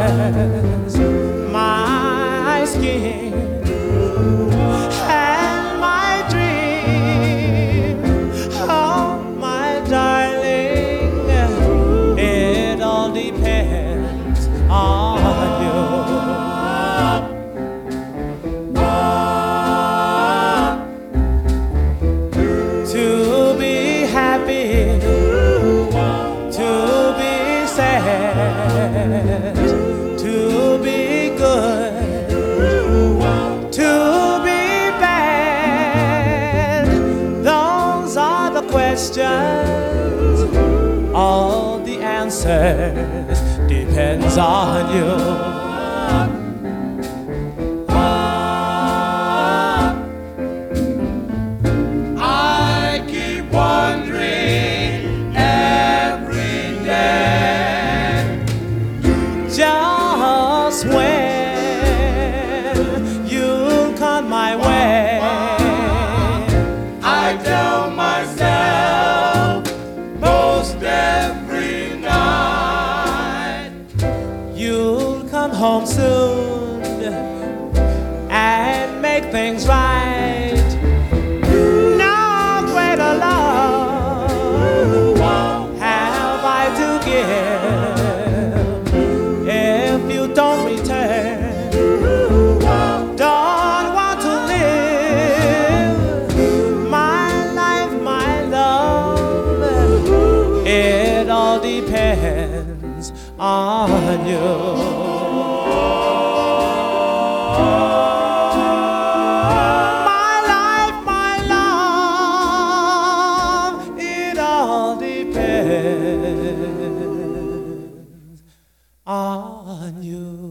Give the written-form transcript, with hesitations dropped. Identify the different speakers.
Speaker 1: my skin and my dream. Oh, my darling, it all depends on you. To be happy, to be sad, to be good, to be bad, those are the questions. All the answers depends on you. Just when you come my way,
Speaker 2: I tell myself most every night,
Speaker 1: you'll come home soon and make things right. No greater love have I to give. Don't return, don't want to live my life, my love. It all depends on you. My life, my love, it all depends on you.